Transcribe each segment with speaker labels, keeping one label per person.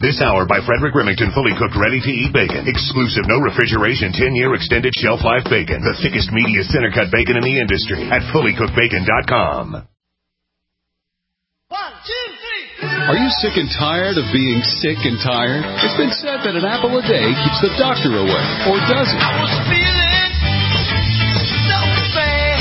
Speaker 1: This hour by Frederick Remington, fully cooked, ready-to-eat bacon. Exclusive, no refrigeration, 10-year extended shelf life bacon. The thickest, meatiest center-cut bacon in the industry at fullycookedbacon.com.
Speaker 2: 1, 2, 3. Are you sick and tired of being sick and tired? It's been said that an apple a day keeps the doctor away, or does it? I was feeling so bad.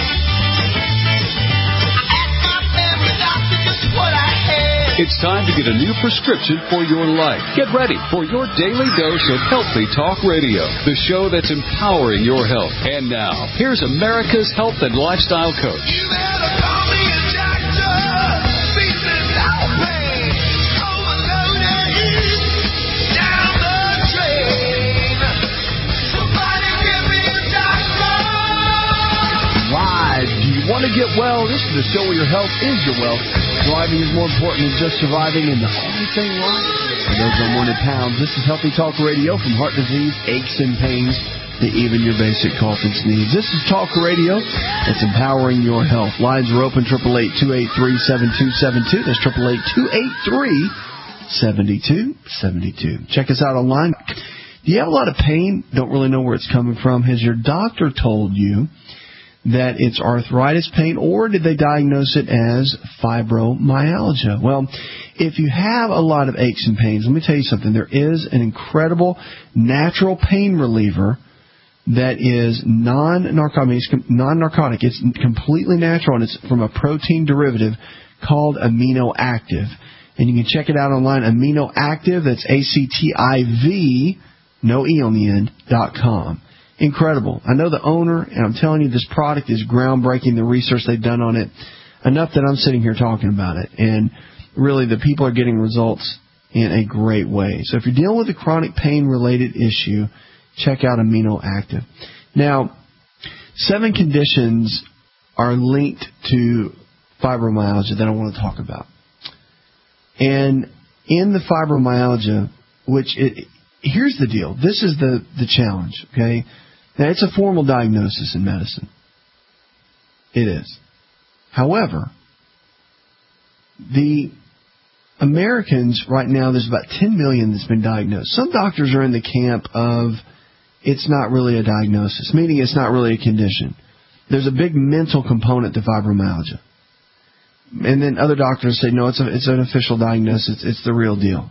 Speaker 2: I asked my family doctor just what I had. It's time to get a new prescription for your life. Get ready for your daily dose of Healthy Talk Radio, the show that's empowering your health. And now, here's America's health and lifestyle coach. You better call me a doctor. Want to get well? This is the show where your health is your wealth. Thriving is more important than just surviving, and the only thing right for those unwanted pounds. This is Healthy Talk Radio, from heart disease, aches and pains, to even your basic coffee needs. This is Talk Radio. It's empowering your health. Lines are open, 888-283-7272. That's 888-283-7272. Check us out online. Do you have a lot of pain? Don't really know where it's coming from? Has your doctor told you that it's arthritis pain, or did they diagnose it as fibromyalgia? Well, if you have a lot of aches and pains, let me tell you something. There is an incredible natural pain reliever that is non-narcotic. It's completely natural, and it's from a protein derivative called Amino Active. And you can check it out online, Amino Active, that's ACTIV, no E on the end, .com. Incredible. I know the owner, and I'm telling you, this product is groundbreaking, the research they've done on it, enough that I'm sitting here talking about it. And really, the people are getting results in a great way. So if you're dealing with a chronic pain-related issue, check out Amino Active. Now, 7 conditions are linked to fibromyalgia that I want to talk about. And in the fibromyalgia, here's the deal. This is the challenge, okay? Now, it's a formal diagnosis in medicine. It is. However, the Americans right now, there's about 10 million that's been diagnosed. Some doctors are in the camp of it's not really a diagnosis, meaning it's not really a condition. There's a big mental component to fibromyalgia. And then other doctors say, no, it's an official diagnosis. It's the real deal.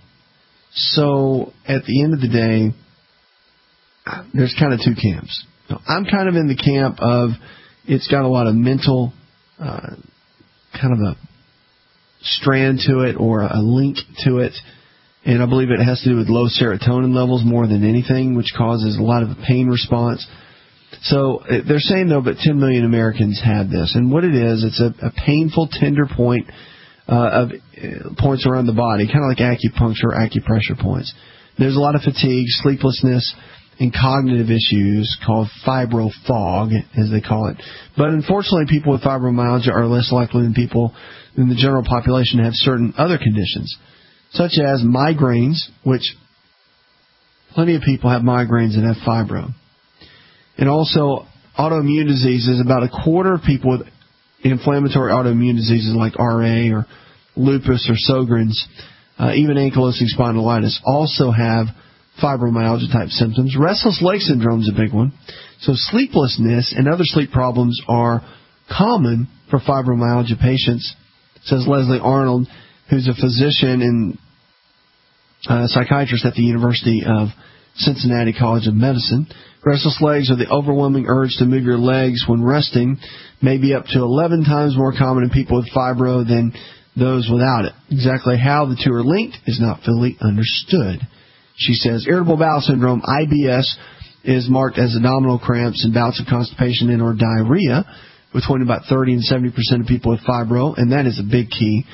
Speaker 2: So at the end of the day, there's kind of 2 camps. So I'm kind of in the camp of it's got a lot of mental kind of a strand to it, or a link to it. And I believe it has to do with low serotonin levels more than anything, which causes a lot of a pain response. So they're saying, though, but 10 million Americans have this. And what it is, it's a painful, tender point of points around the body, kind of like acupuncture or acupressure points. There's a lot of fatigue, sleeplessness, and cognitive issues called fibro fog, as they call it. But unfortunately, people with fibromyalgia are less likely than people in the general population to have certain other conditions, such as migraines, which plenty of people have migraines and have fibro. And also autoimmune diseases. About a quarter of people with inflammatory autoimmune diseases like RA or lupus or Sjogren's, even ankylosing spondylitis, also have fibromyalgia-type symptoms. Restless leg syndrome is a big one. So sleeplessness and other sleep problems are common for fibromyalgia patients, says Leslie Arnold, who's a physician and psychiatrist at the University of Cincinnati College of Medicine. Restless legs are the overwhelming urge to move your legs when resting, may be up to 11 times more common in people with fibro than those without it. Exactly how the two are linked is not fully understood. She says irritable bowel syndrome, IBS, is marked as abdominal cramps and bouts of constipation and or diarrhea between about 30 and 70% of people with fibro, and that is a big key.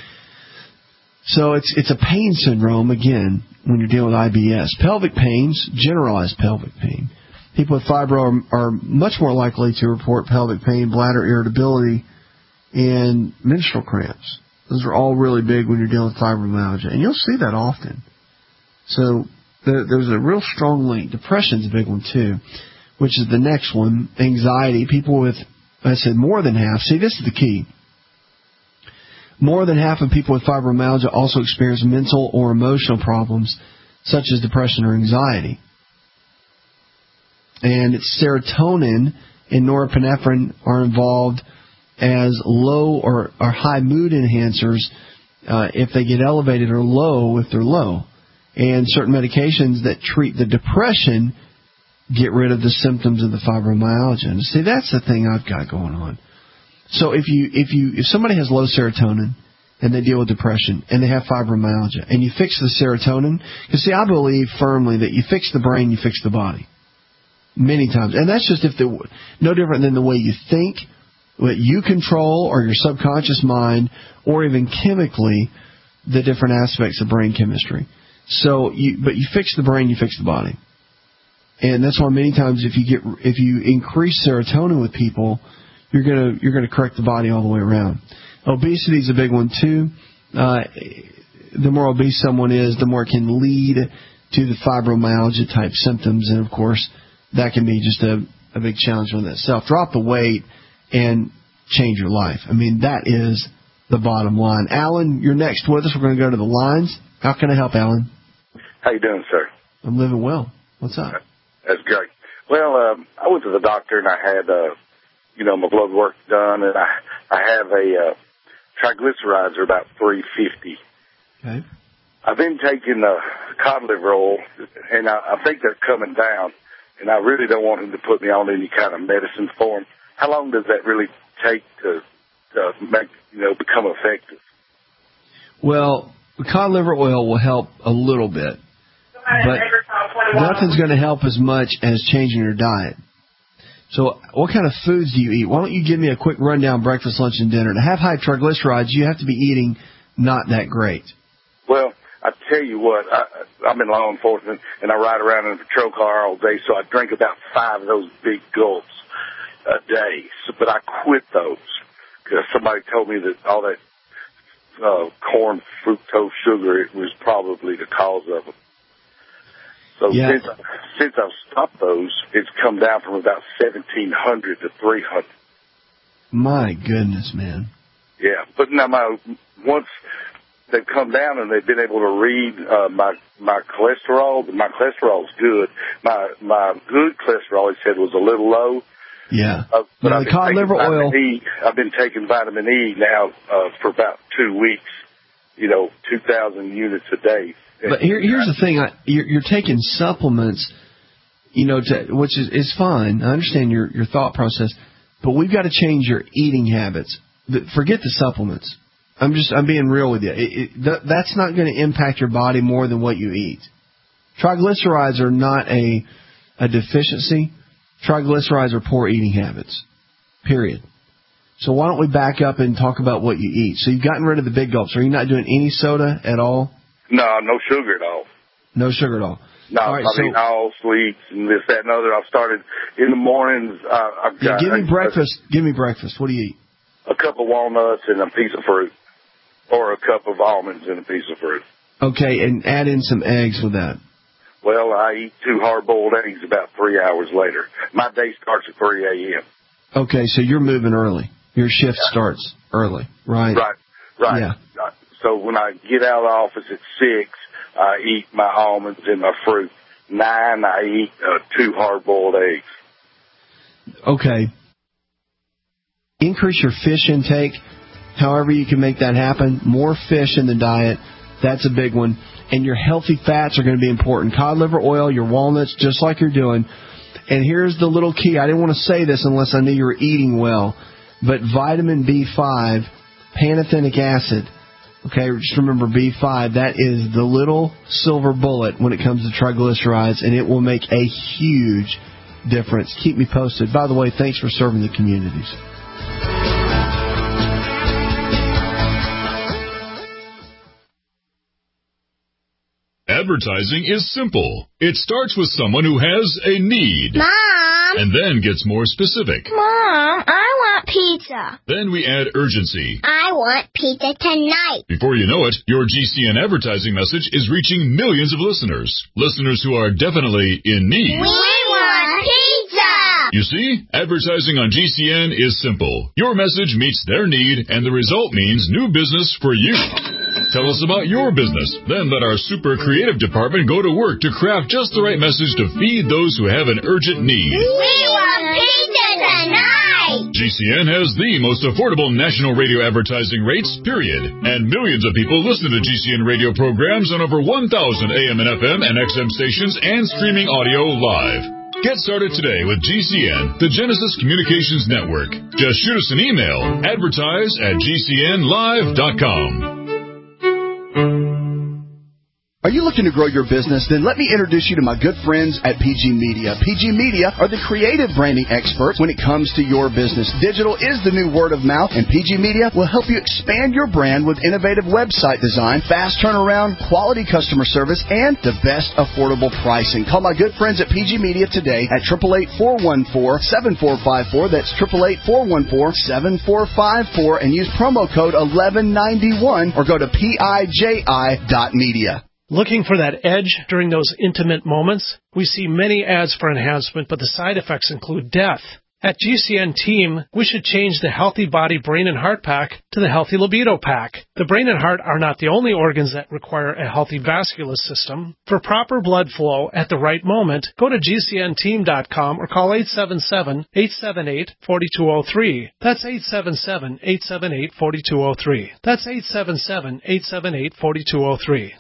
Speaker 2: So it's a pain syndrome, again, when you're dealing with IBS. Pelvic pains, generalized pelvic pain. People with fibro are much more likely to report pelvic pain, bladder irritability, and menstrual cramps. Those are all really big when you're dealing with fibromyalgia, and you'll see that often. So there's a real strong link. Depression's a big one, too, which is the next one. Anxiety. People with, I said, more than half. See, this is the key. More than half of people with fibromyalgia also experience mental or emotional problems such as depression or anxiety. And it's serotonin and norepinephrine are involved as low or high mood enhancers if they get elevated, or low if they're low. And certain medications that treat the depression get rid of the symptoms of the fibromyalgia. And see, that's the thing I've got going on. So if somebody has low serotonin and they deal with depression and they have fibromyalgia and you fix the serotonin, because see, I believe firmly that you fix the brain, you fix the body. Many times. And that's just no different than the way you think, what you control, or your subconscious mind, or even chemically, the different aspects of brain chemistry. So, but you fix the brain, you fix the body. And that's why many times if you increase serotonin with people, you're gonna correct the body all the way around. Obesity is a big one too. The more obese someone is, the more it can lead to the fibromyalgia type symptoms, and of course that can be just a big challenge within itself. Drop the weight and change your life. I mean, that is the bottom line. Alan, you're next with us. We're going to go to the lines. How can I help, Alan?
Speaker 3: How you doing, sir?
Speaker 2: I'm living well. What's up?
Speaker 3: That's great. Well, I went to the doctor and I had, my blood work done, and I have a triglycerides are about 350.
Speaker 2: Okay.
Speaker 3: I've been taking cod liver oil, and I think they're coming down, and I really don't want them to put me on any kind of medicine for them. How long does that really take to make, become effective?
Speaker 2: Well, cod liver oil will help a little bit, but nothing's going to help as much as changing your diet. So what kind of foods do you eat? Why don't you give me a quick rundown, breakfast, lunch, and dinner? To have high triglycerides, you have to be eating not that great.
Speaker 3: Well, I tell you what, I'm in law enforcement, and I ride around in a patrol car all day, so I drink about 5 of those big gulps a day. But I quit those because somebody told me that all that corn fructose sugar, it was probably the cause of them. So since I've stopped those, it's come down from about 1,700 to 300.
Speaker 2: My goodness, man.
Speaker 3: Yeah, but now once they've come down and they've been able to read my cholesterol, my cholesterol's good. My good cholesterol, he said, was a little low.
Speaker 2: Yeah.
Speaker 3: But
Speaker 2: now, the cod liver oil.
Speaker 3: I've been taking vitamin E now for about 2 weeks. 2,000 units a day.
Speaker 2: But here's the thing: you're taking supplements, which is fine. I understand your thought process, but we've got to change your eating habits. Forget the supplements. I'm being real with you. That's not going to impact your body more than what you eat. Triglycerides are not a deficiency. Triglycerides are poor eating habits. Period. So why don't we back up and talk about what you eat? So you've gotten rid of the big gulps. Are you not doing any soda at all?
Speaker 3: No sugar at all.
Speaker 2: No sugar at all.
Speaker 3: No,
Speaker 2: all right,
Speaker 3: I mean, all sweets and this, that, and other. I've started in the mornings. I've got.
Speaker 2: Give me breakfast. Give me breakfast. What do you eat?
Speaker 3: A cup of walnuts and a piece of fruit, or a cup of almonds and a piece of fruit.
Speaker 2: Okay, and add in some eggs with that.
Speaker 3: Well, I eat 2 hard-boiled eggs about 3 hours later. My day starts at 3 a.m.
Speaker 2: Okay, so you're moving early. Your shift starts early, right?
Speaker 3: Right.
Speaker 2: Yeah.
Speaker 3: So when I get out of the office at 6, I eat my almonds and my fruit. 9, I eat 2 hard-boiled eggs.
Speaker 2: Okay. Increase your fish intake. However you can make that happen. More fish in the diet. That's a big one. And your healthy fats are going to be important. Cod liver oil, your walnuts, just like you're doing. And here's the little key. I didn't want to say this unless I knew you were eating well. But vitamin B5, pantothenic acid, okay, just remember B5, that is the little silver bullet when it comes to triglycerides, and it will make a huge difference. Keep me posted. By the way, thanks for serving the communities.
Speaker 4: Advertising is simple. It starts with someone who has a need.
Speaker 5: Mom!
Speaker 4: And then gets more specific.
Speaker 5: Mom, I want pizza.
Speaker 4: Then we add urgency.
Speaker 5: I want pizza tonight.
Speaker 4: Before you know it, your GCN advertising message is reaching millions of listeners. Listeners who are definitely in need.
Speaker 5: We want pizza!
Speaker 4: You see, advertising on GCN is simple. Your message meets their need, and the result means new business for you. Tell us about your business. Then let our super creative department go to work to craft just the right message to feed those who have an urgent need.
Speaker 5: We want pizza tonight!
Speaker 4: GCN has the most affordable national radio advertising rates, period. And millions of people listen to GCN radio programs on over 1,000 AM and FM and XM stations and streaming audio live. Get started today with GCN, the Genesis Communications Network. Just shoot us an email, advertise@gcnlive.com.
Speaker 6: Are you looking to grow your business? Then let me introduce you to my good friends at PG Media. PG Media are the creative branding experts when it comes to your business. Digital is the new word of mouth, and PG Media will help you expand your brand with innovative website design, fast turnaround, quality customer service, and the best affordable pricing. Call my good friends at PG Media today at 888-414-7454. That's 888-414-7454, and use promo code 1191 or go to PIJI.media.
Speaker 7: Looking for that edge during those intimate moments? We see many ads for enhancement, but the side effects include death. At GCN Team, we should change the Healthy Body, Brain, and Heart Pack to the Healthy Libido Pack. The brain and heart are not the only organs that require a healthy vascular system. For proper blood flow at the right moment, go to GCNteam.com or call 877-878-4203. That's 877-878-4203. That's 877-878-4203.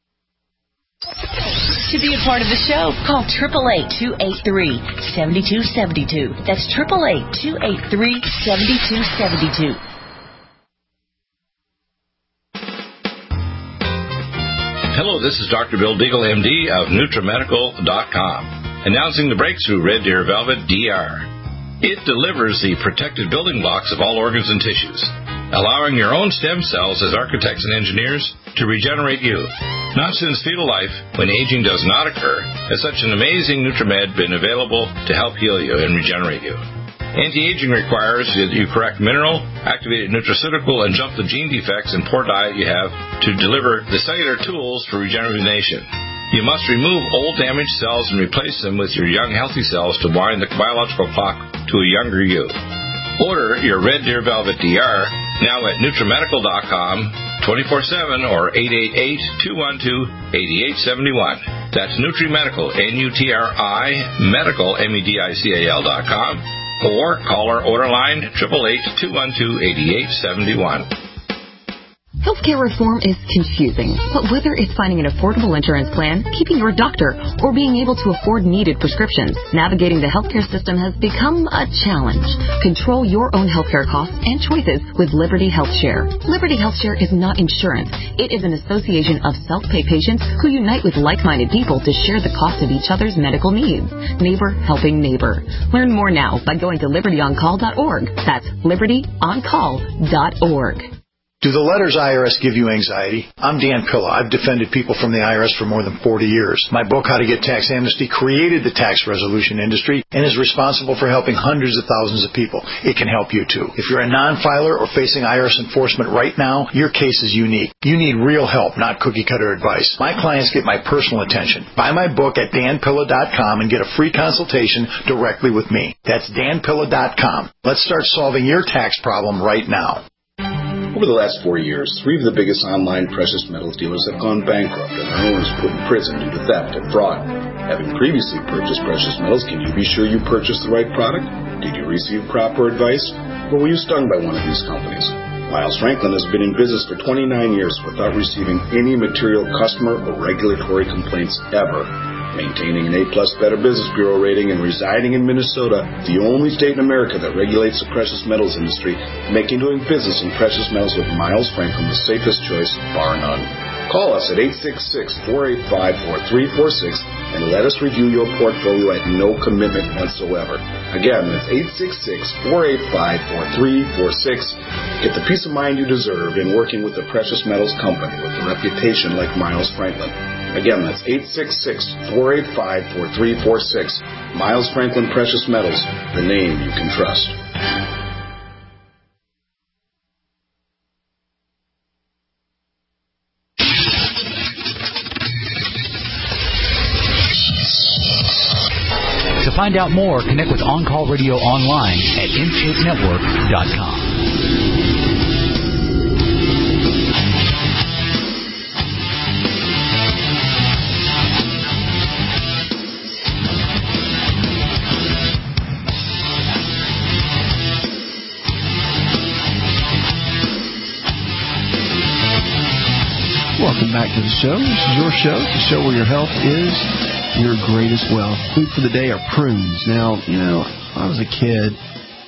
Speaker 8: To be a part of the show, call 888-283-7272. That's 888-283-7272.
Speaker 9: Hello, this is Dr. Bill Deagle, MD of NutriMedical.com, announcing the breakthrough Red Deer Velvet DR. It delivers the protected building blocks of all organs and tissues, allowing your own stem cells as architects and engineers to regenerate you. Not since fetal life, when aging does not occur, has such an amazing NutriMed been available to help heal you and regenerate you. Anti-aging requires that you correct mineral, activated nutraceutical, and jump the gene defects and poor diet you have to deliver the cellular tools for regeneration. You must remove old damaged cells and replace them with your young healthy cells to wind the biological clock to a younger you. Order your Red Deer Velvet DR now at NutriMedical.com 24/7 or 888-212-8871. That's NutriMedical, N-U-T-R-I, Medical, MEDICAL.com, or call our order line 888-212-8871.
Speaker 10: Healthcare reform is confusing, but whether it's finding an affordable insurance plan, keeping your doctor, or being able to afford needed prescriptions, navigating the healthcare system has become a challenge. Control your own healthcare costs and choices with Liberty HealthShare. Liberty HealthShare is not insurance. It is an association of self-pay patients who unite with like-minded people to share the cost of each other's medical needs. Neighbor helping neighbor. Learn more now by going to libertyoncall.org. That's libertyoncall.org.
Speaker 11: Do the letters IRS give you anxiety? I'm Dan Pilla. I've defended people from the IRS for more than 40 years. My book, How to Get Tax Amnesty, created the tax resolution industry and is responsible for helping hundreds of thousands of people. It can help you too. If you're a non-filer or facing IRS enforcement right now, your case is unique. You need real help, not cookie-cutter advice. My clients get my personal attention. Buy my book at danpilla.com and get a free consultation directly with me. That's danpilla.com. Let's start solving your tax problem right now.
Speaker 12: Over the last 4 years, 3 of the biggest online precious metals dealers have gone bankrupt and their owners put in prison due to theft and fraud. Having previously purchased precious metals, can you be sure you purchased the right product? Did you receive proper advice? Or were you stung by one of these companies? Miles Franklin has been in business for 29 years without receiving any material customer or regulatory complaints ever. Maintaining an A-plus Better Business Bureau rating and residing in Minnesota, the only state in America that regulates the precious metals industry, making doing business in precious metals with Miles Franklin the safest choice, bar none. Call us at 866-485-4346 and let us review your portfolio at no commitment whatsoever. Again, that's 866-485-4346. Get the peace of mind you deserve in working with a precious metals company with a reputation like Miles Franklin. Again, that's 866-485-4346. Miles Franklin Precious Metals, the name you can trust.
Speaker 13: To find out more, connect with On Call Radio online at InShapeNetwork.com.
Speaker 2: the show. This is your show. It's a show where your health is your greatest wealth. Food for the day are prunes. Now, when I was a kid,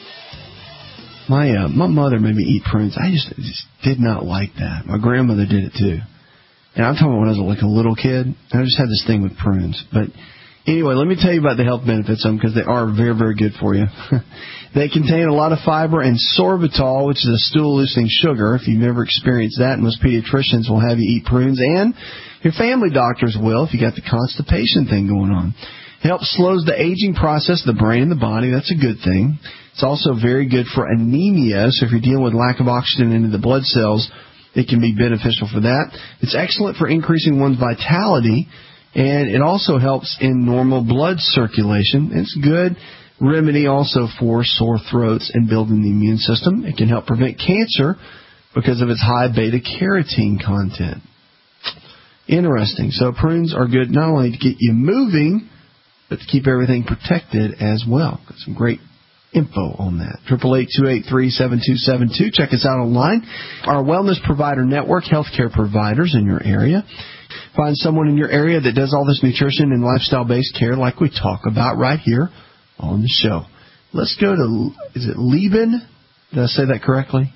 Speaker 2: my mother made me eat prunes. I just did not like that. My grandmother did it too. And I'm talking about when I was like a little kid. I just had this thing with prunes. But anyway, let me tell you about the health benefits of them because they are very, very good for you. They contain a lot of fiber and sorbitol, which is a stool-loosening sugar. If you've never experienced that, most pediatricians will have you eat prunes, and your family doctors will if you got the constipation thing going on. It helps slows the aging process of the brain and the body. That's a good thing. It's also very good for anemia, so if you're dealing with lack of oxygen into the blood cells, it can be beneficial for that. It's excellent for increasing one's vitality, and it also helps in normal blood circulation. It's good remedy also for sore throats and building the immune system. It can help prevent cancer because of its high beta-carotene content. Interesting. So prunes are good not only to get you moving, but to keep everything protected as well. Got some great info on that. 888-283-7272. Check us out online. Our Wellness Provider Network, healthcare providers in your area. Find someone in your area that does all this nutrition and lifestyle-based care like we talk about right here on the show. Let's go to, is it Lieben? Did I say that correctly?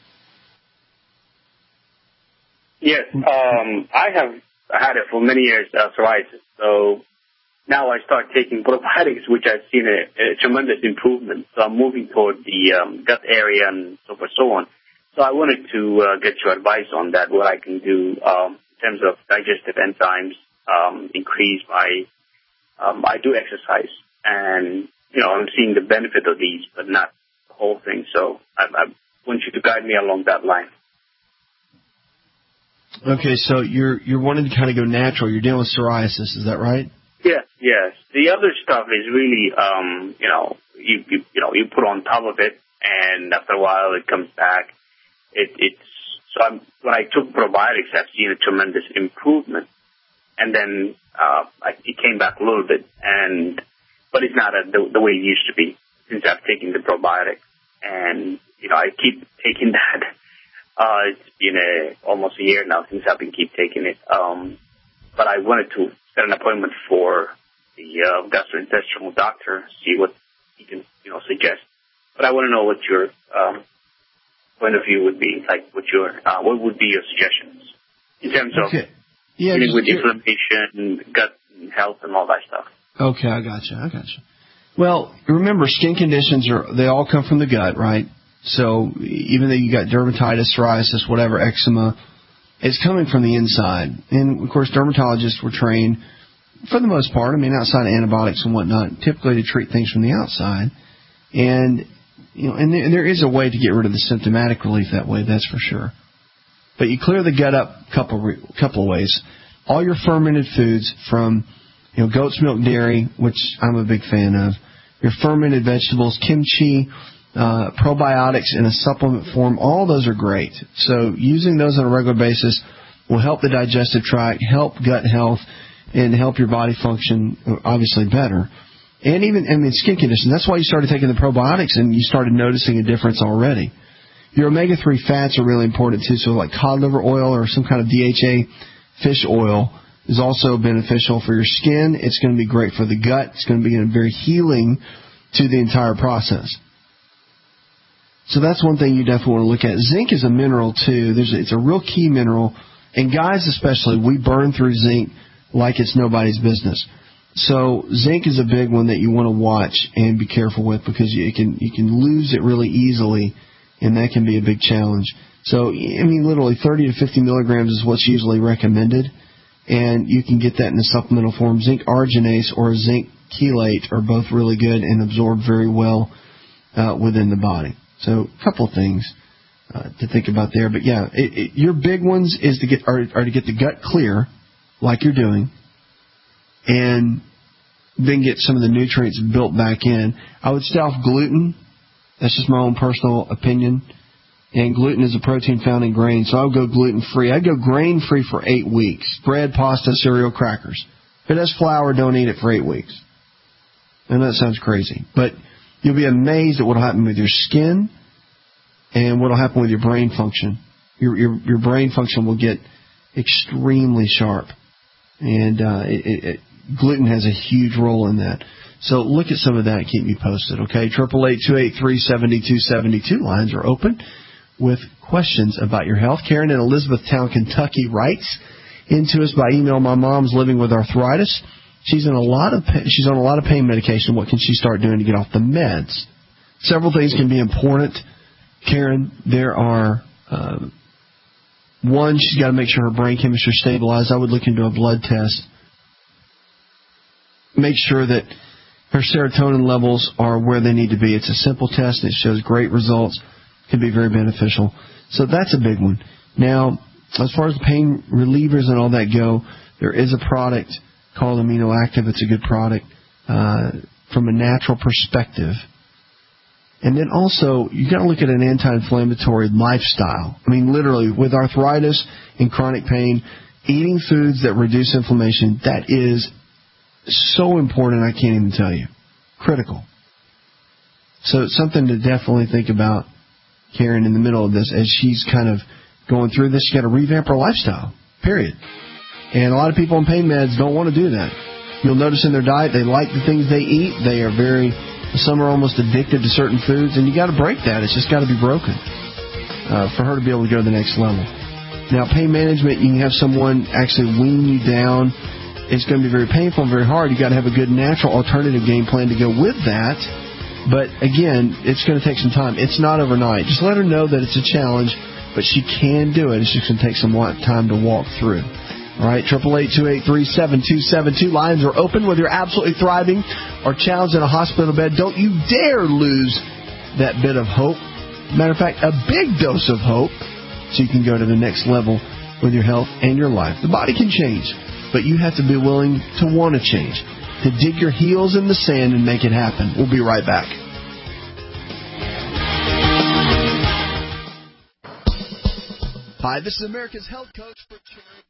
Speaker 14: Yes. I have had it for many years, psoriasis. So now I start taking probiotics, which I've seen a tremendous improvement. So I'm moving toward the gut area and so forth, so on. So I wanted to get your advice on that, what I can do in terms of digestive enzymes, increase my, I do exercise. And, I'm seeing the benefit of these, but not the whole thing. So I want you to guide me along that line.
Speaker 2: Okay, so you're wanting to kind of go natural. You're dealing with psoriasis, is that right?
Speaker 14: Yes. The other stuff is really, you put on top of it, and after a while it comes back. When I took probiotics, I've seen a tremendous improvement, and then it came back a little bit, but it's not the way it used to be since I've taken the probiotic, and I keep taking that. It's been almost a year now since I've been taking it. But I wanted to set an appointment for the gastrointestinal doctor, see what he can, suggest. But I want to know what your point of view would be, like what would be your suggestions in terms of dealing with inflammation, gut health, and all that stuff.
Speaker 2: Okay, I got you. Well, remember, skin conditions they all come from the gut, right? So even though you got dermatitis, psoriasis, whatever, eczema, it's coming from the inside. And, of course, dermatologists were trained, for the most part, outside of antibiotics and whatnot, typically to treat things from the outside. And, and there is a way to get rid of the symptomatic relief that way, that's for sure. But you clear the gut up a couple of ways. All your fermented foods from, goat's milk, dairy, which I'm a big fan of, your fermented vegetables, kimchi, probiotics in a supplement form, all those are great. So using those on a regular basis will help the digestive tract, help gut health, and help your body function obviously better. And even, skin conditions. That's why you started taking the probiotics and you started noticing a difference already. Your omega-3 fats are really important too. So like cod liver oil or some kind of DHA fish oil is also beneficial for your skin. It's going to be great for the gut. It's going to be very healing to the entire process. So that's one thing you definitely want to look at. Zinc is a mineral, too. It's a real key mineral. And guys especially, we burn through zinc like it's nobody's business. So zinc is a big one that you want to watch and be careful with because you can lose it really easily, and that can be a big challenge. So, literally 30 to 50 milligrams is what's usually recommended, and you can get that in a supplemental form. Zinc arginase or zinc chelate are both really good and absorb very well within the body. So a couple of things to think about there. But, yeah, your big ones is to get the gut clear, like you're doing, and then get some of the nutrients built back in. I would stay off gluten. That's just my own personal opinion. And gluten is a protein found in grain, so I would go gluten-free. I'd go grain-free for 8 weeks. Bread, pasta, cereal, crackers. If it has flour, don't eat it for 8 weeks. I know that sounds crazy, but you'll be amazed at what will happen with your skin and what will happen with your brain function. Your brain function will get extremely sharp. And gluten has a huge role in that. So look at some of that and keep me posted, okay? 888-283-7272. Lines are open with questions about your health. Karen in Elizabethtown, Kentucky writes into us by email, my mom's living with arthritis. She's on a lot of pain medication. What can she start doing to get off the meds? Several things can be important, Karen. There are, one, she's got to make sure her brain chemistry is stabilized. I would look into a blood test. Make sure that her serotonin levels are where they need to be. It's a simple test. It shows great results. It can be very beneficial. So that's a big one. Now, as far as the pain relievers and all that go, there is a product called Amino Active. It's a good product from a natural perspective. And then also, you got to look at an anti-inflammatory lifestyle. I mean, literally, with arthritis and chronic pain, eating foods that reduce inflammation, that is so important, I can't even tell you. Critical. So it's something to definitely think about, Karen, in the middle of this, as she's kind of going through this. She's got to revamp her lifestyle, period. And a lot of people on pain meds don't want to do that. You'll notice in their diet, they like the things they eat. They are some are almost addicted to certain foods, and you got to break that. It's just got to be broken for her to be able to go to the next level. Now, pain management, you can have someone actually wean you down. It's going to be very painful and very hard. You got to have a good natural alternative game plan to go with that. But again, it's going to take some time. It's not overnight. Just let her know that it's a challenge, but she can do it. It's just going to take some time to walk through. All right, 888-283-7272. Lines are open. Whether you're absolutely thriving or challenged in a hospital bed, don't you dare lose that bit of hope. Matter of fact, a big dose of hope so you can go to the next level with your health and your life. The body can change, but you have to be willing to want to change, to dig your heels in the sand and make it happen. We'll be right back. Hi, this is America's Health Coach for Cherry.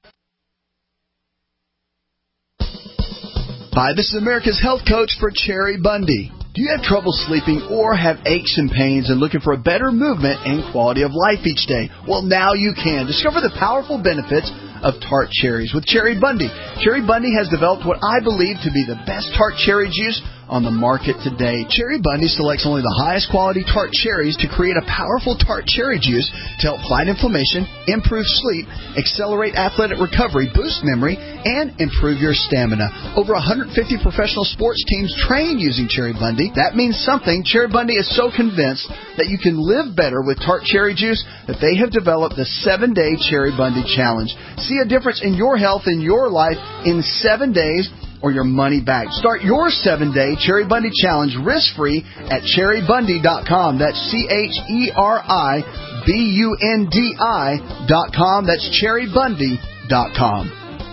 Speaker 2: Hi, this is America's Health Coach for Cherry Bundy. Do you have trouble sleeping or have aches and pains and looking for a better movement and quality of life each day? Well, now you can. Discover the powerful benefits of tart cherries with Cherry Bundy. Cherry Bundy has developed what I believe to be the best tart cherry juice on the market today. Cherry Bundy selects only the highest quality tart cherries to create a powerful tart cherry juice to help fight inflammation, improve sleep, accelerate athletic recovery, boost memory, and improve your stamina. Over 150 professional sports teams train using Cherry Bundy. That means something. Cherry Bundy is so convinced that you can live better with tart cherry juice that they have developed the 7-Day Cherry Bundy Challenge. See a difference in your health and your life in 7 days or your money back. Start your 7-Day Cherry Bundy Challenge risk-free at cherrybundy.com. That's CHERRYBUNDI.com. That's cherrybundy.com.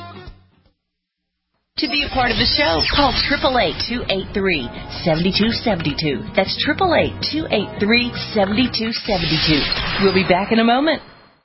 Speaker 8: To be a part of the show, call 888-283-7272. That's 888-283-7272. We'll be back in a moment.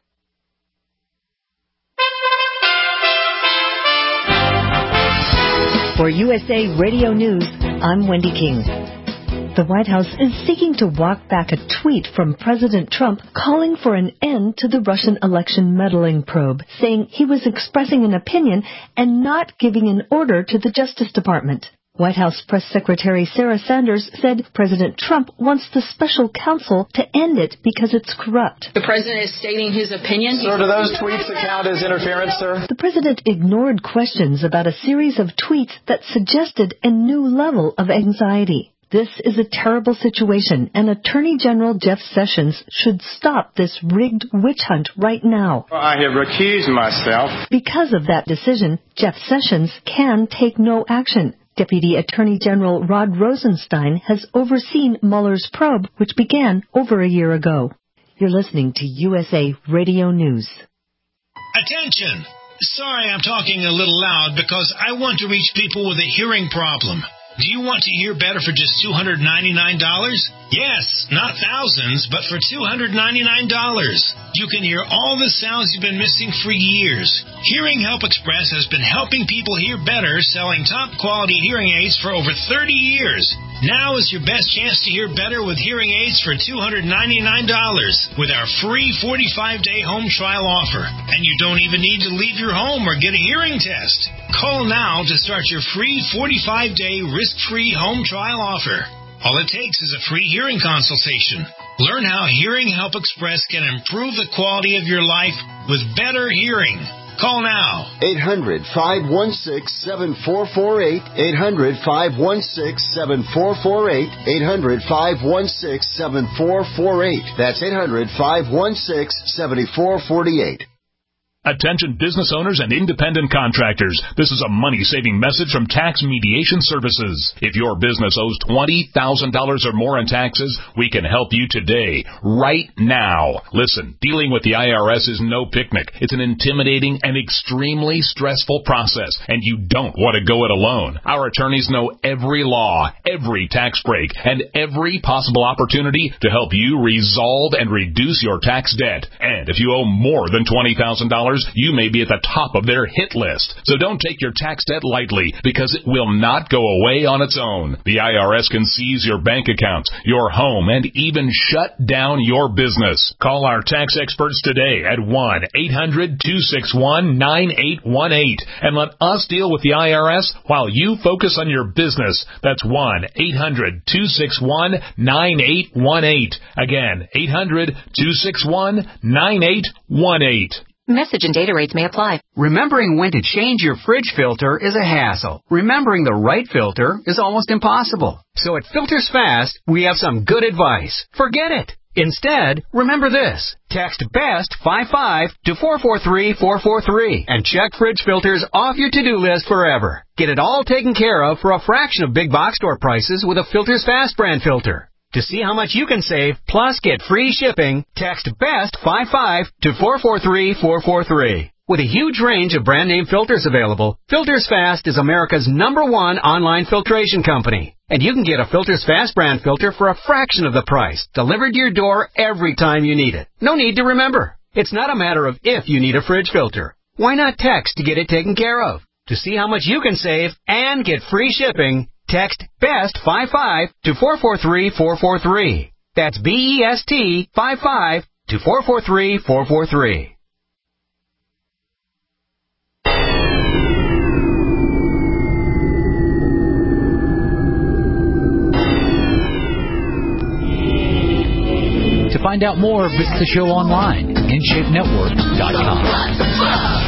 Speaker 15: For USA Radio News, I'm Wendy King. The White House is seeking to walk back a tweet from President Trump calling for an end to the Russian election meddling probe, saying he was expressing an opinion and not giving an order to the Justice Department. White House Press Secretary Sarah Sanders said President Trump wants the special counsel to end it because it's corrupt.
Speaker 16: The president is stating his opinion.
Speaker 17: Sir, do those tweets count as interference, sir?
Speaker 15: The president ignored questions about a series of tweets that suggested a new level of anxiety. This is a terrible situation, and Attorney General Jeff Sessions should stop this rigged witch hunt right now.
Speaker 17: I have recused myself.
Speaker 15: Because of that decision, Jeff Sessions can take no action. Deputy Attorney General Rod Rosenstein has overseen Mueller's probe, which began over a year ago. You're listening to USA Radio News.
Speaker 18: Attention! Sorry I'm talking a little loud because I want to reach people with a hearing problem. Do you want to hear better for just $299? Yes, not thousands, but for $299. You can hear all the sounds you've been missing for years. Hearing Help Express has been helping people hear better, selling top-quality hearing aids for over 30 years. Now is your best chance to hear better with hearing aids for $299 with our free 45-day home trial offer. And you don't even need to leave your home or get a hearing test. Call now to start your free 45-day risk-free home trial offer. All it takes is a free hearing consultation. Learn how Hearing Help Express can improve the quality of your life with better hearing. Call now.
Speaker 19: 800-516-7448. 800-516-7448. 800-516-7448. That's 800-516-7448.
Speaker 20: Attention business owners and independent contractors. This is a money-saving message from Tax Mediation Services. If your business owes $20,000 or more in taxes, we can help you today, right now. Listen, dealing with the IRS is no picnic. It's an intimidating and extremely stressful process, and you don't want to go it alone. Our attorneys know every law, every tax break, and every possible opportunity to help you resolve and reduce your tax debt. And if you owe more than $20,000, you may be at the top of their hit list. So don't take your tax debt lightly, because it will not go away on its own. The IRS can seize your bank accounts, your home, and even shut down your business. Call our tax experts today at 1-800-261-9818 and let us deal with the IRS while you focus on your business. That's 1-800-261-9818. Again, 800-261-9818.
Speaker 21: Message and data rates may apply.
Speaker 13: Remembering when to change your fridge filter is a hassle. Remembering the right filter is almost impossible. So at Filters Fast, we have some good advice. Forget it. Instead, remember this. Text BEST 55 to 443-443 and check fridge filters off your to-do list forever. Get it all taken care of for a fraction of big box store prices with a Filters Fast brand filter. To see how much you can save, plus get free shipping, text BEST 55 to 443-443. With a huge range of brand name filters available, Filters Fast is America's #1 online filtration company. And you can get a Filters Fast brand filter for a fraction of the price, delivered to your door every time you need it. No need to remember. It's not a matter of if you need a fridge filter. Why not text to get it taken care of? To see how much you can save and get free shipping, text BEST 55 to 443-443. That's BEST 55 to 443-443. To find out more, visit the show online, InShapeNetwork.com.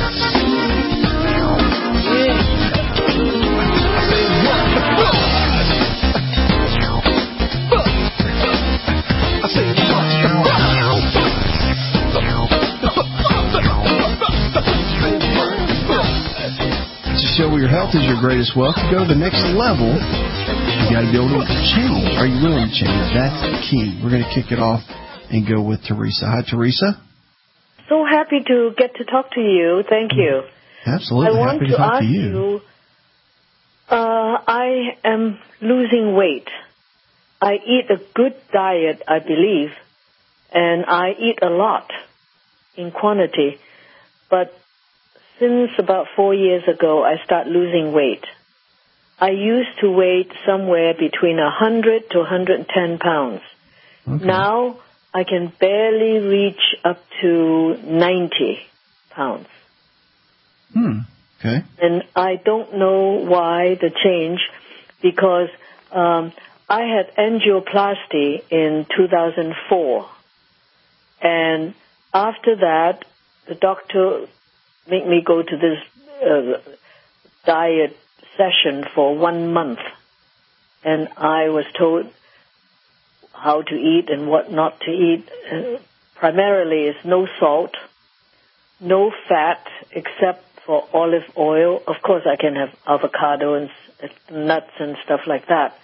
Speaker 2: It's a show where your health is your greatest wealth. To go to the next level, you got to be able to change. Are you willing to change? That's the key. We're going to kick it off and go with Teresa. Hi, Teresa.
Speaker 22: So happy to get to talk to you. Thank you.
Speaker 2: Absolutely. Happy to talk to you.
Speaker 22: I am losing weight. I eat a good diet, I believe, and I eat a lot in quantity. But since about 4 years ago, I start losing weight. I used to weigh somewhere between 100 to 110 pounds. Okay. Now I can barely reach up to 90 pounds.
Speaker 2: Okay.
Speaker 22: And I don't know why the change, because I had angioplasty in 2004. And after that, the doctor made me go to this diet session for 1 month. And I was told how to eat and what not to eat. Primarily is no salt, no fat except for olive oil. Of course, I can have avocado and nuts and stuff like that.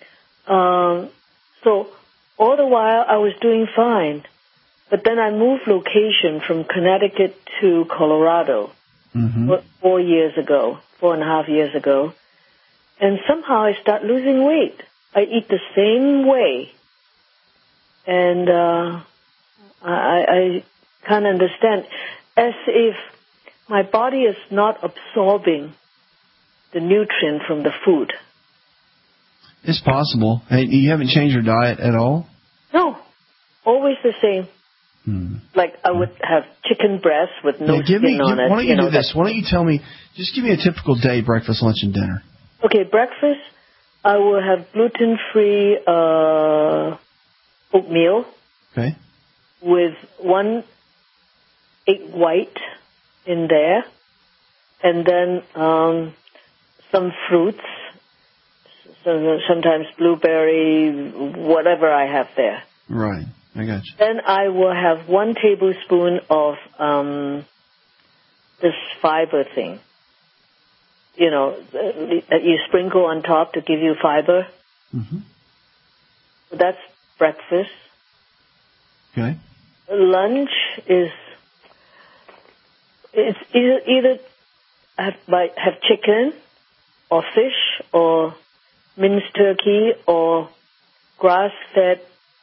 Speaker 22: So all the while, I was doing fine. But then I moved location from Connecticut to Colorado 4 years ago, 4.5 years ago. And somehow I start losing weight. I eat the same way. And I can't understand. As if my body is not absorbing the nutrient from the food.
Speaker 2: It's possible. And you haven't changed your diet at all?
Speaker 22: No, always the same. Like I would have chicken breast with no skin on it.
Speaker 2: Why don't you do this? Why don't you tell me, just give me a typical day, breakfast, lunch, and dinner.
Speaker 22: Okay, breakfast, I will have gluten-free oatmeal.
Speaker 2: Okay.
Speaker 22: With 1 egg white in there. And then some fruits. So sometimes blueberry, whatever I have there.
Speaker 2: Right. I got you.
Speaker 22: Then I will have 1 tablespoon of this fiber thing. You know, that you sprinkle on top to give you fiber.
Speaker 2: Mm-hmm.
Speaker 22: That's breakfast.
Speaker 2: Okay.
Speaker 22: Lunch is either have chicken or fish or minced turkey or grass-fed.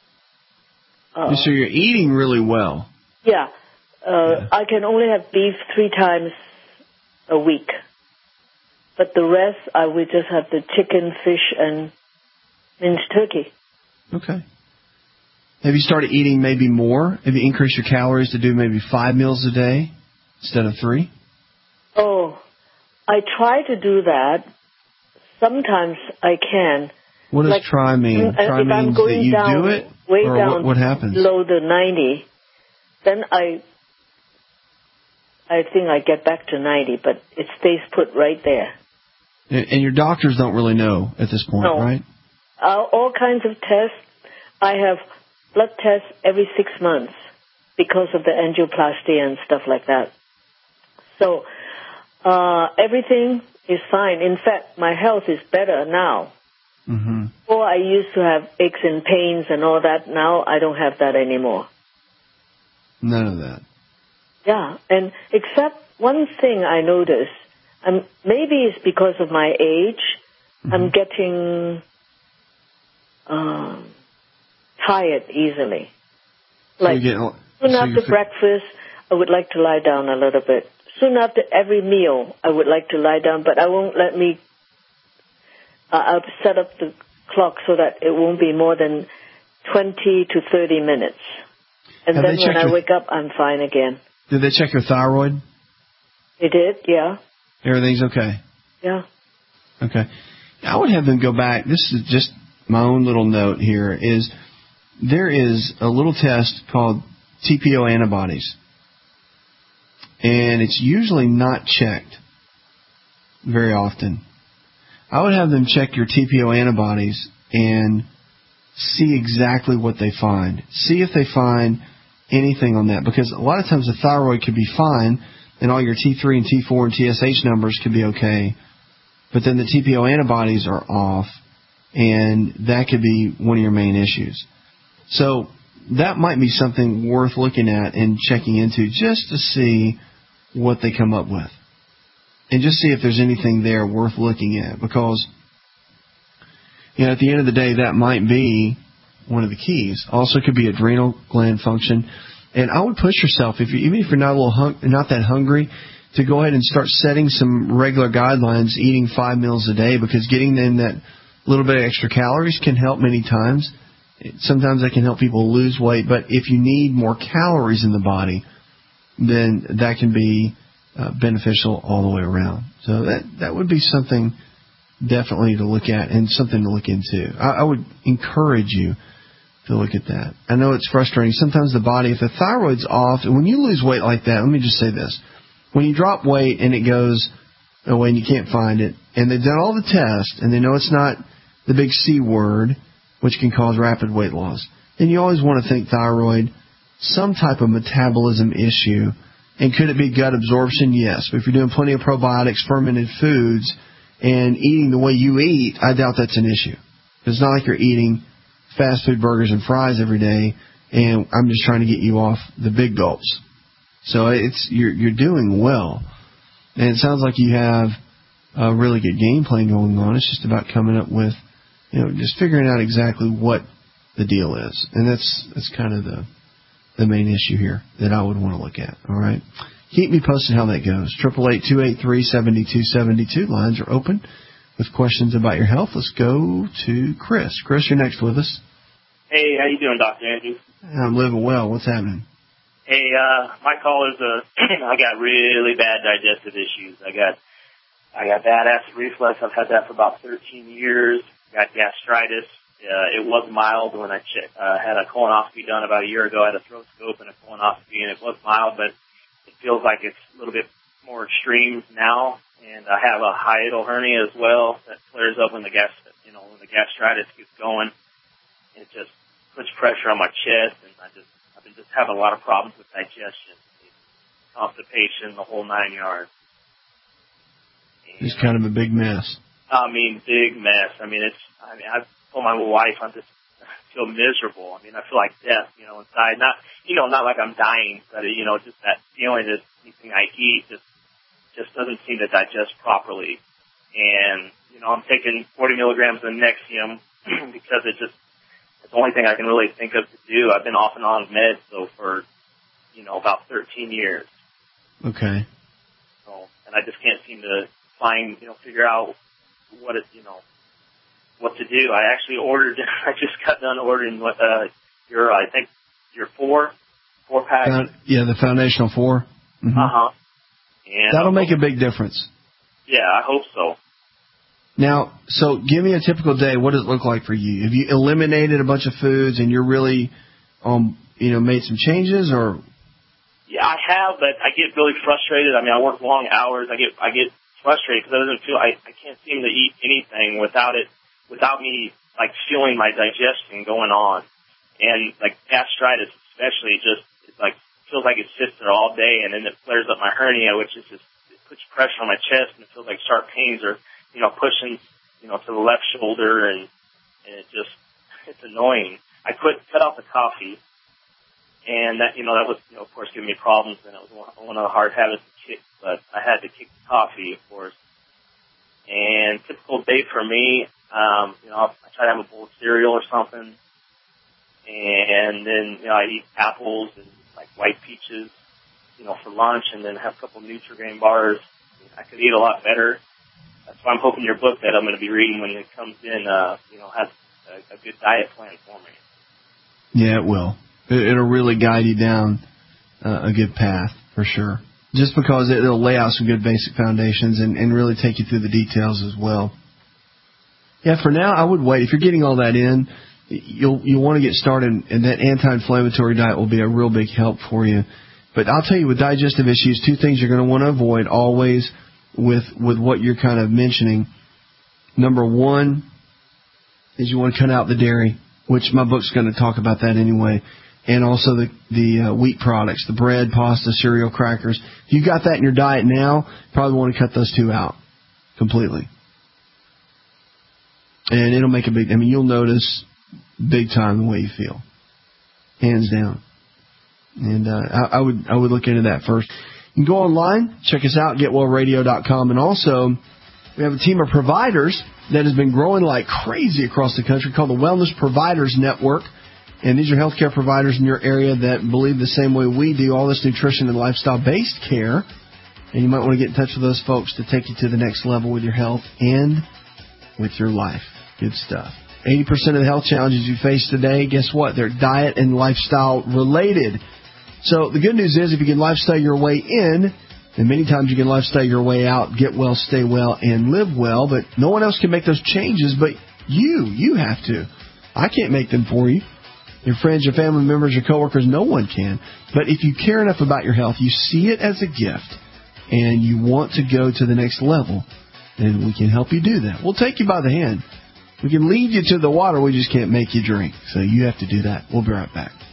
Speaker 2: So you're eating really well.
Speaker 22: Yeah. I can only have beef 3 times a week. But the rest, I would just have the chicken, fish, and minced turkey.
Speaker 2: Okay. Have you started eating maybe more? Have you increased your calories to do maybe 5 meals a day instead of 3?
Speaker 22: Oh, I try to do that. Sometimes I can.
Speaker 2: What does try mean? Try means that you do it?
Speaker 22: Way
Speaker 2: or
Speaker 22: down
Speaker 2: what happens?
Speaker 22: Below the 90, then I think I get back to 90, but it stays put right there.
Speaker 2: And your doctors don't really know at this point, right?
Speaker 22: All kinds of tests. I have blood tests every 6 months because of the angioplasty and stuff like that. So everything is fine. In fact, my health is better now.
Speaker 2: Mm-hmm.
Speaker 22: Before I used to have aches and pains and all that. Now I don't have that anymore.
Speaker 2: None of that.
Speaker 22: Yeah, and except one thing I noticed, maybe it's because of my age, I'm getting tired easily. Like soon after breakfast, I would like to lie down a little bit. Soon after every meal, I would like to lie down, but I won't let me. I'll set up the clock so that it won't be more than 20 to 30 minutes. And then when I wake up, I'm fine again.
Speaker 2: Did they check your thyroid?
Speaker 22: They did, yeah.
Speaker 2: Everything's okay?
Speaker 22: Yeah.
Speaker 2: Okay. I would have them go back. This is just my own little note here. There is a little test called TPO antibodies. And it's usually not checked very often. I would have them check your TPO antibodies and see exactly what they find. See if they find anything on that. Because a lot of times the thyroid could be fine and all your T3 and T4 and TSH numbers could be okay. But then the TPO antibodies are off, and that could be one of your main issues. So that might be something worth looking at and checking into just to see what they come up with. And just see if there's anything there worth looking at. Because, at the end of the day, that might be one of the keys. Also could be adrenal gland function. And I would push yourself, even if you're not not that hungry, to go ahead and start setting some regular guidelines, eating 5 meals a day, because getting in that little bit of extra calories can help many times. Sometimes that can help people lose weight, but if you need more calories in the body, then that can be beneficial all the way around. So that would be something definitely to look at and something to look into. I would encourage you to look at that. I know it's frustrating. Sometimes the body, if the thyroid's off, and when you lose weight like that, let me just say this. When you drop weight and it goes away and you can't find it, and they've done all the tests, and they know it's not the big C word, which can cause rapid weight loss, then you always want to think thyroid, some type of metabolism issue. And could it be gut absorption? Yes. But if you're doing plenty of probiotics, fermented foods, and eating the way you eat, I doubt that's an issue. It's not like you're eating fast food burgers and fries every day, and I'm just trying to get you off the big gulps. So you're doing well. And it sounds like you have a really good game plan going on. It's just about coming up with, just figuring out exactly what the deal is. And that's kind of the main issue here that I would want to look at. All right. Keep me posted how that goes. 888-283-7272. Lines are open. with questions about your health. Let's go to Chris. Chris, you're next with us.
Speaker 1: Hey, how you doing, Dr. Andrews?
Speaker 2: I'm living well. What's happening?
Speaker 1: Hey, my call is I got really bad digestive issues. I got bad acid reflux. I've had that for about 13 years. Got gastritis. It was mild when I had a colonoscopy done about a year ago. I had a throat scope and a colonoscopy, and it was mild, but it feels like it's a little bit more extreme now. And I have a hiatal hernia as well that flares up when the gastritis gets going. It just puts pressure on my chest, and I've been just having a lot of problems with digestion, constipation, the whole 9 yards.
Speaker 2: It's kind of a big mess.
Speaker 1: I mean, big mess. I I've told my wife I feel miserable. I feel like death, inside. Not like I'm dying, but, just that feeling that anything I eat just doesn't seem to digest properly. And, I'm taking 40 milligrams of Nexium because it's the only thing I can really think of to do. I've been off and on meds, though, for, about 13 years.
Speaker 2: Okay.
Speaker 1: So, and I just can't seem to figure out what to do. I actually I just got done ordering your four pack.
Speaker 2: The Foundational 4. Mm-hmm.
Speaker 1: And
Speaker 2: that'll make a big difference.
Speaker 1: Yeah, I hope so.
Speaker 2: Now, so give me a typical day. What does it look like for you? Have you eliminated a bunch of foods and you're really, made some changes, or? Yeah,
Speaker 1: I have, but I get really frustrated. I work long hours. I get frustrated because I can't seem to eat anything without me feeling my digestion going on, and gastritis especially feels like it sits there all day, and then it flares up my hernia, which is it puts pressure on my chest, and it feels like sharp pains are pushing to the left shoulder, and it's annoying. I cut out the coffee, and that was of course giving me problems, and it was one of the hard habits to kick, but I had to kick the coffee, of course. And typical day for me, I try to have a bowl of cereal or something, and then I eat apples and white peaches, for lunch, and then have a couple of Nutri-Grain bars. I could eat a lot better. That's why I'm hoping your book that I'm going to be reading when it comes in, has a good diet plan for me.
Speaker 2: Yeah, it will. It'll really guide you down a good path, for sure. Just because it'll lay out some good basic foundations and really take you through the details as well. Yeah, for now, I would wait. If you're getting all that in, you'll want to get started, and that anti-inflammatory diet will be a real big help for you. But I'll tell you, with digestive issues, two things you're going to want to avoid always with what you're kind of mentioning. Number one is you want to cut out the dairy, which my book's going to talk about that anyway, and also the wheat products, the bread, pasta, cereal, crackers. If you got that in your diet now, you probably want to cut those two out completely. And it'll make you'll notice big time the way you feel, hands down. And I would look into that first. You can go online, check us out, getwellradio.com, and also we have a team of providers that has been growing like crazy across the country called the Wellness Providers Network. And these are healthcare providers in your area that believe the same way we do, all this nutrition and lifestyle-based care. And you might want to get in touch with those folks to take you to the next level with your health and with your life. Good stuff. 80% of the health challenges you face today, guess what? They're diet and lifestyle related. So the good news is if you can lifestyle your way in, and many times you can lifestyle your way out, get well, stay well, and live well, but no one else can make those changes but you. You have to. I can't make them for you. Your friends, your family members, your coworkers, no one can. But if you care enough about your health, you see it as a gift, and you want to go to the next level, then we can help you do that. We'll take you by the hand. We can lead you to the water, we just can't make you drink. So you have to do that. We'll be right back.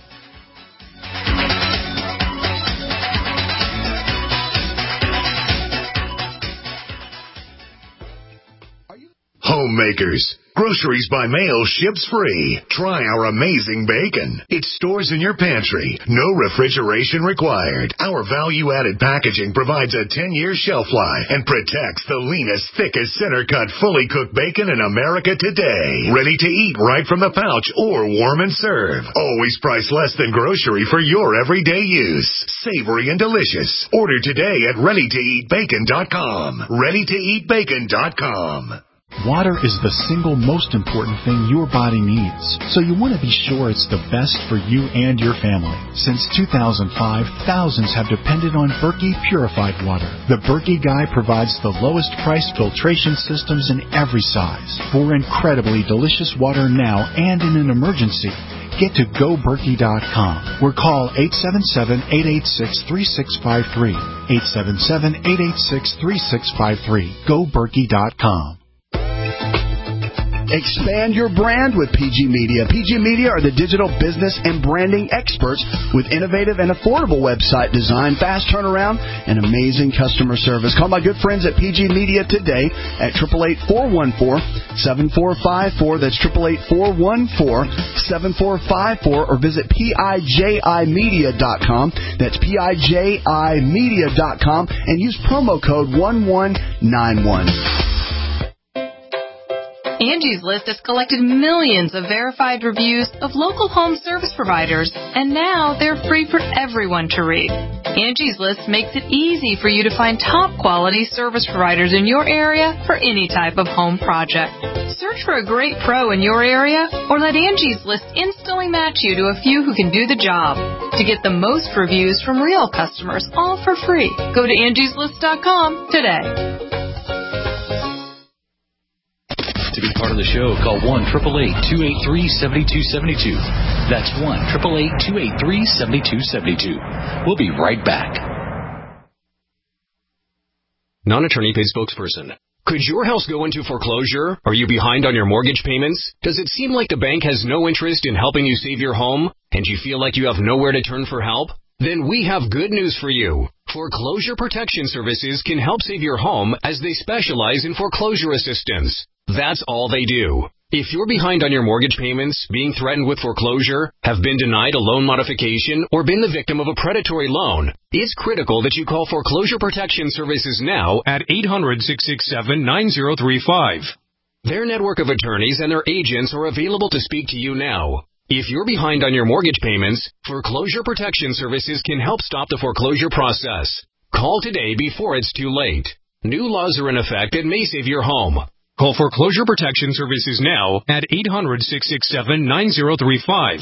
Speaker 3: Homemakers. Groceries by mail ships free. Try our amazing bacon. It stores in your pantry. No refrigeration required. Our value-added packaging provides a 10-year shelf life and protects the leanest, thickest, center-cut, fully cooked bacon in America today. Ready to eat right from the pouch or warm and serve. Always priced less than grocery for your everyday use. Savory and delicious. Order today at ReadyToEatBacon.com. ReadyToEatBacon.com.
Speaker 4: Water is the single most important thing your body needs, so you want to be sure it's the best for you and your family. Since 2005, thousands have depended on Berkey purified water. The Berkey Guy provides the lowest price filtration systems in every size for incredibly delicious water now and in an emergency. Get to GoBerkey.com or call 877-886-3653. 877-886-3653. GoBerkey.com.
Speaker 6: Expand your brand with PG Media. PG Media are the digital business and branding experts with innovative and affordable website design, fast turnaround, and amazing customer service. Call my good friends at PG Media today at 888-414-7454. That's 888-414-7454, or visit PIJImedia.com. That's PIJImedia.com and use promo code 1191.
Speaker 5: Angie's List has collected millions of verified reviews of local home service providers, and now they're free for everyone to read. Angie's List makes it easy for you to find top-quality service providers in your area for any type of home project. Search for a great pro in your area, or let Angie's List instantly match you to a few who can do the job. To get the most reviews from real customers, all for free, go to angieslist.com today.
Speaker 23: To be part of the show, call 1-888-283-7272. That's 1-888-283-7272. We'll be right back.
Speaker 24: Non-attorney paid spokesperson. Could your house go into foreclosure? Are you behind on your mortgage payments? Does it seem like the bank has no interest in helping you save your home, and you feel like you have nowhere to turn for help? Then we have good news for you. Foreclosure Protection Services can help save your home, as they specialize in foreclosure assistance. That's all they do. If you're behind on your mortgage payments, being threatened with foreclosure, have been denied a loan modification, or been the victim of a predatory loan, it's critical that you call Foreclosure Protection Services now at 800-667-9035. Their network of attorneys and their agents are available to speak to you now. If you're behind on your mortgage payments, Foreclosure Protection Services can help stop the foreclosure process. Call today before it's too late. New laws are in effect that may save your home. Call Foreclosure Protection Services now at 800-667-9035.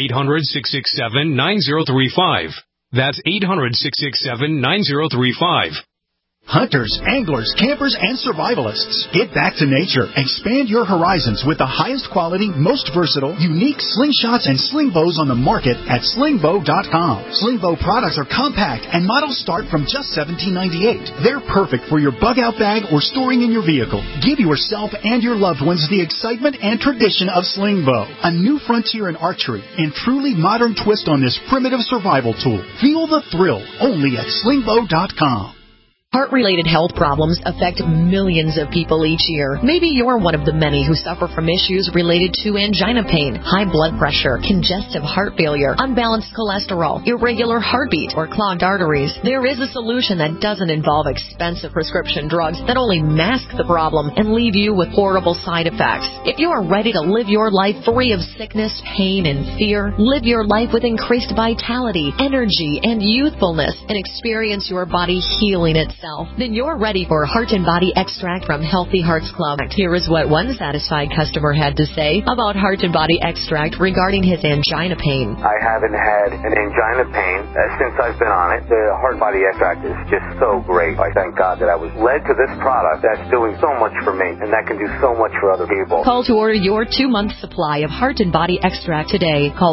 Speaker 24: 800-667-9035. That's 800-667-9035.
Speaker 4: Hunters, anglers, campers, and survivalists. Get back to nature. Expand your horizons with the highest quality, most versatile, unique slingshots and sling bows on the market at slingbow.com. Slingbow products are compact and models start from just $17.98. They're perfect for your bug-out bag or storing in your vehicle. Give yourself and your loved ones the excitement and tradition of Slingbow, a new frontier in archery and truly modern twist on this primitive survival tool. Feel the thrill only at slingbow.com.
Speaker 25: Heart-related health problems affect millions of people each year. Maybe you're one of the many who suffer from issues related to angina pain, high blood pressure, congestive heart failure, unbalanced cholesterol, irregular heartbeat, or clogged arteries. There is a solution that doesn't involve expensive prescription drugs that only mask the problem and leave you with horrible side effects. If you are ready to live your life free of sickness, pain, and fear, live your life with increased vitality, energy, and youthfulness, and experience your body healing itself, then you're ready for Heart and Body Extract from Healthy Hearts Club. Here is what one satisfied customer had to say about Heart and Body Extract regarding his angina pain.
Speaker 26: I haven't had an angina pain since I've been on it. The Heart and Body Extract is just so great. I thank God that I was led to this product that's doing so much for me, and that can do so much for other people.
Speaker 25: Call to order your 2-month supply of Heart and Body Extract today. Call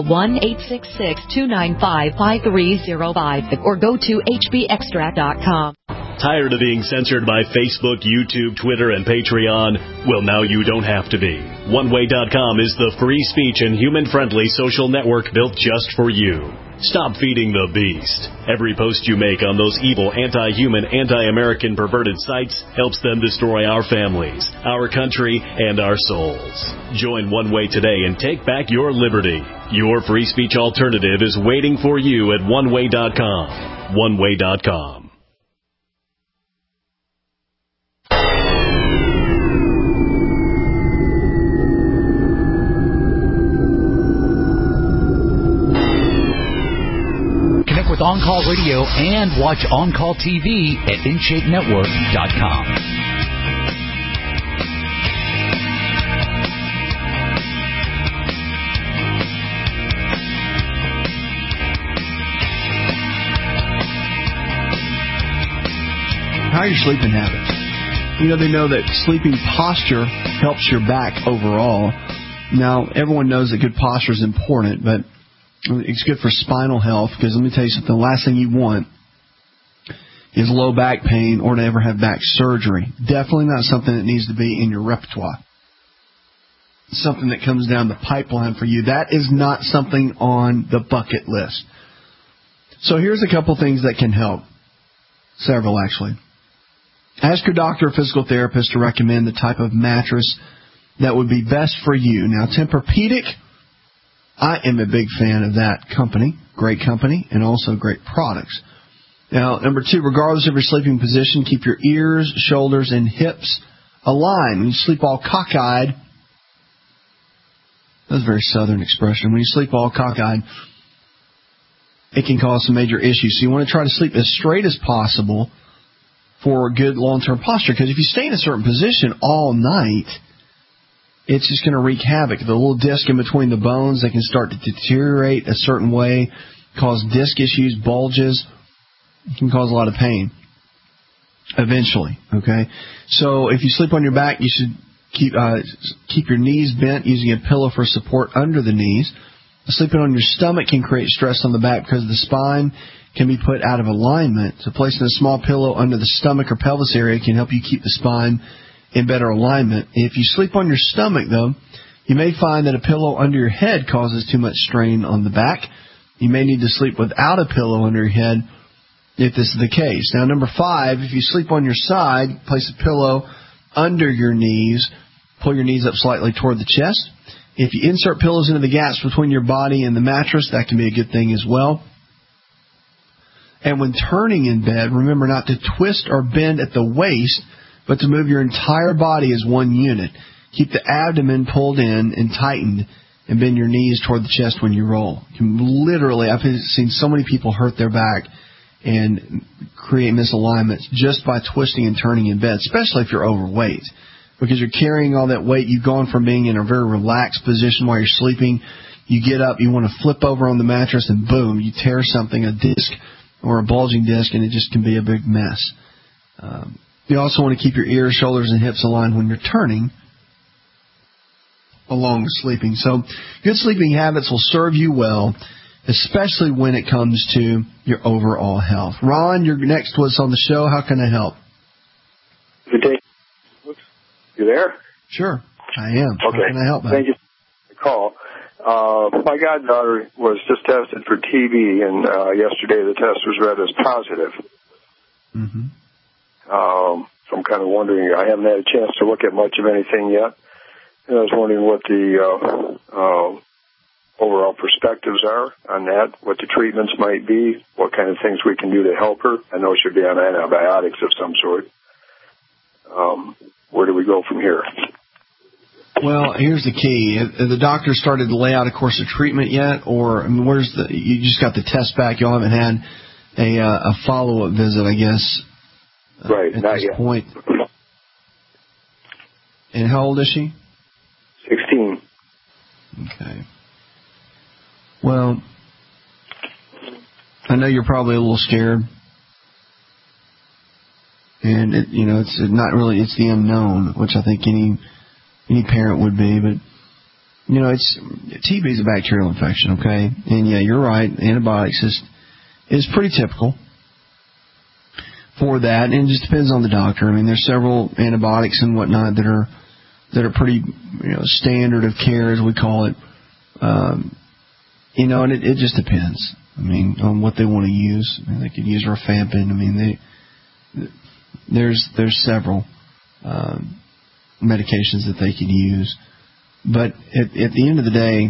Speaker 25: 1-866-295-5305 or go to hbextract.com.
Speaker 27: Tired of being censored by Facebook, YouTube, Twitter, and Patreon? Well, now you don't have to be. OneWay.com is the free speech and human-friendly social network built just for you. Stop feeding the beast. Every post you make on those evil, anti-human, anti-American perverted sites helps them destroy our families, our country, and our souls. Join One Way today and take back your liberty. Your free speech alternative is waiting for you at OneWay.com. OneWay.com.
Speaker 23: With On Call Radio and watch On Call TV at InShapeNetwork.com.
Speaker 2: try your sleeping habits. They know that sleeping posture helps your back overall. Now, everyone knows that good posture is important, but it's good for spinal health, because let me tell you something, the last thing you want is low back pain or to ever have back surgery. Definitely not something that needs to be in your repertoire. Something that comes down the pipeline for you. That is not something on the bucket list. So here's a couple things that can help. Several, actually. Ask your doctor or physical therapist to recommend the type of mattress that would be best for you. Now, Tempur-Pedic, I am a big fan of that company. Great company, and also great products. Now, number 2, regardless of your sleeping position, keep your ears, shoulders, and hips aligned. When you sleep all cockeyed, that's a very southern expression. When you sleep all cockeyed, it can cause some major issues. So you want to try to sleep as straight as possible for good long-term posture. Because if you stay in a certain position all night, it's just going to wreak havoc. The little disc in between the bones, they can start to deteriorate a certain way, cause disc issues, bulges. It can cause a lot of pain eventually, okay? So if you sleep on your back, you should keep your knees bent using a pillow for support under the knees. Sleeping on your stomach can create stress on the back because the spine can be put out of alignment. So placing a small pillow under the stomach or pelvis area can help you keep the spine in better alignment. If you sleep on your stomach, though, you may find that a pillow under your head causes too much strain on the back. You may need to sleep without a pillow under your head if this is the case. Now, number 5, if you sleep on your side, place a pillow under your knees. Pull your knees up slightly toward the chest. If you insert pillows into the gaps between your body and the mattress, that can be a good thing as well. And when turning in bed, remember not to twist or bend at the waist, but to move your entire body as one unit. Keep the abdomen pulled in and tightened, and bend your knees toward the chest when you roll. You can literally, I've seen so many people hurt their back and create misalignments just by twisting and turning in bed, especially if you're overweight. Because you're carrying all that weight, you've gone from being in a very relaxed position while you're sleeping, you get up, you want to flip over on the mattress, and boom, you tear something, a disc or a bulging disc, and it just can be a big mess. You also want to keep your ears, shoulders, and hips aligned when you're turning, along with sleeping. So good sleeping habits will serve you well, especially when it comes to your overall health. Ron, you're next was on the show. How can I help?
Speaker 7: Good day. You there?
Speaker 2: Sure, I am.
Speaker 7: Okay.
Speaker 2: How can I help, man?
Speaker 7: Thank you for the call. My goddaughter was just tested for TB, and yesterday the test was read as positive.
Speaker 2: Mm-hmm.
Speaker 7: So I'm kind of wondering, I haven't had a chance to look at much of anything yet, and I was wondering what the overall perspectives are on that, what the treatments might be, what kind of things we can do to help her. I know she'll be on antibiotics of some sort. Where do we go from here?
Speaker 2: Well, here's the key. Have the doctor started to lay out a course of treatment yet? Or, I mean, you just got the test back, you haven't had a follow-up visit, I guess,
Speaker 7: right,
Speaker 2: at
Speaker 7: not
Speaker 2: this
Speaker 7: yet.
Speaker 2: point. And how old is she?
Speaker 7: 16.
Speaker 2: Okay. Well, I know you're probably a little scared. And, it's not really, it's the unknown, which I think any parent would be. But, TB is a bacterial infection, okay? And, yeah, you're right. Antibiotics is pretty typical for that. And it just depends on the doctor. I mean, there's several antibiotics and whatnot that are pretty, standard of care, as we call it. And it just depends. I mean, on what they want to use. I mean, they could use rifampin. I mean, there's several medications that they could use. But at the end of the day,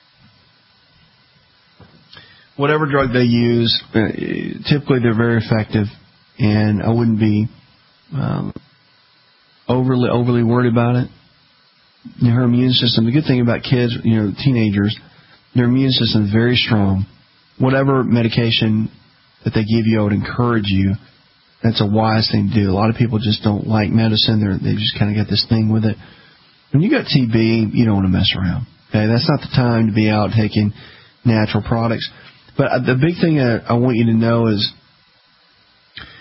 Speaker 2: whatever drug they use, typically they're very effective, and I wouldn't be overly worried about it. Her immune system, the good thing about kids, teenagers, their immune system is very strong. Whatever medication that they give you, I would encourage you. That's a wise thing to do. A lot of people just don't like medicine. They just kind of get this thing with it. When you got TB, you don't want to mess around. Okay, that's not the time to be out taking natural products. But the big thing I want you to know is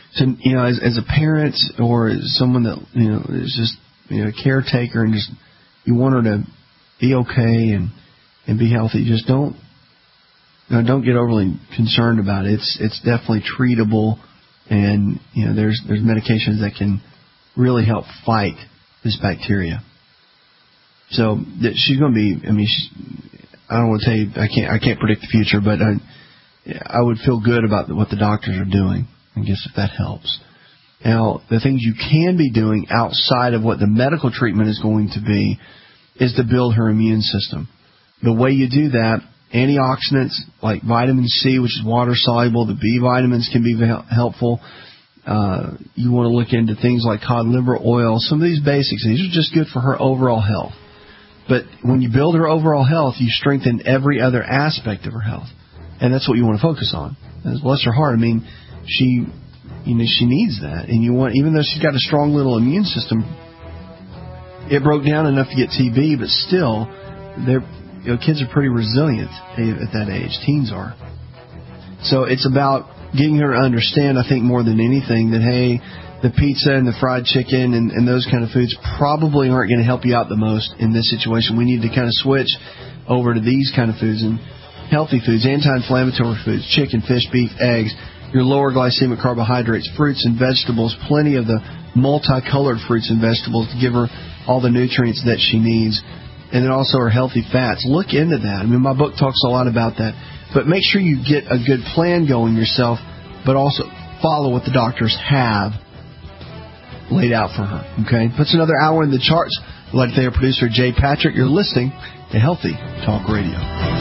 Speaker 2: So, as a parent or someone that, is just, a caretaker and just, you want her to be okay and be healthy, just don't get overly concerned about it. It's definitely treatable, and, there's medications that can really help fight this bacteria. So she's going to be, I don't want to tell you, I can't predict the future, but I would feel good about what the doctors are doing, I guess, if that helps. Now, the things you can be doing outside of what the medical treatment is going to be is to build her immune system. The way you do that, antioxidants like vitamin C, which is water-soluble, the B vitamins can be helpful. You want to look into things like cod liver oil, some of these basics. These are just good for her overall health. But when you build her overall health, you strengthen every other aspect of her health. And that's what you want to focus on. And bless her heart, she needs that. And even though she's got a strong little immune system, it broke down enough to get TB, but still, kids are pretty resilient at that age. Teens are. So it's about getting her to understand, I think, more than anything, that, hey, the pizza and the fried chicken and those kind of foods probably aren't going to help you out the most in this situation. We need to kind of switch over to these kind of foods and healthy foods, anti-inflammatory foods, chicken, fish, beef, eggs, your lower glycemic carbohydrates, fruits and vegetables, plenty of the multicolored fruits and vegetables to give her all the nutrients that she needs, and then also her healthy fats. Look into that. My book talks a lot about that. But make sure you get a good plan going yourself, but also follow what the doctors have laid out for her. Okay? Puts another hour in the charts. I'd like to thank our producer, Jay Patrick. You're listening to Healthy Talk Radio.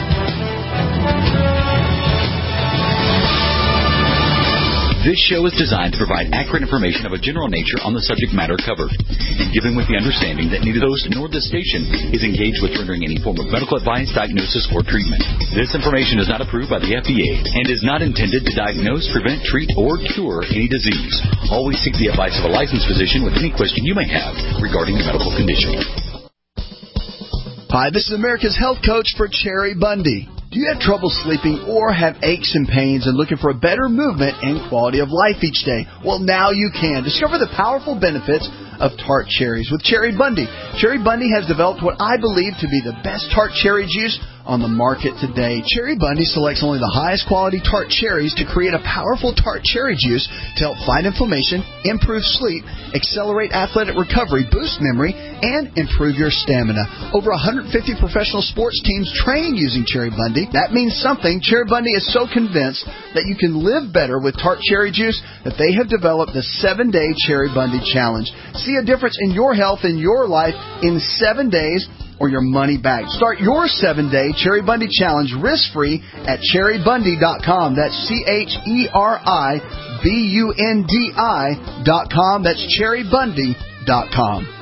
Speaker 23: This show is designed to provide accurate information of a general nature on the subject matter covered, and given with the understanding that neither the host nor the station is engaged with rendering any form of medical advice, diagnosis, or treatment. This information is not approved by the FDA and is not intended to diagnose, prevent, treat, or cure any disease. Always seek the advice of a licensed physician with any question you may have regarding a medical condition.
Speaker 6: Hi, this is America's health coach for Cherry Bundy. Do you have trouble sleeping or have aches and pains and looking for a better movement and quality of life each day? Well, now you can. Discover the powerful benefits of tart cherries with Cherry Bundy. Cherry Bundy has developed what I believe to be the best tart cherry juice on the market today. Cherry Bundy selects only the highest quality tart cherries to create a powerful tart cherry juice to help fight inflammation, improve sleep, accelerate athletic recovery, boost memory, and improve your stamina. Over 150 professional sports teams train using Cherry Bundy. That means something. Cherry Bundy is so convinced that you can live better with tart cherry juice that they have developed the 7-Day Cherry Bundy Challenge. See a difference in your health and your life in 7 days or your money back. Start your 7-Day Cherry Bundy Challenge risk-free at cherrybundy.com. That's CherryBundi.com. That's cherrybundy.com.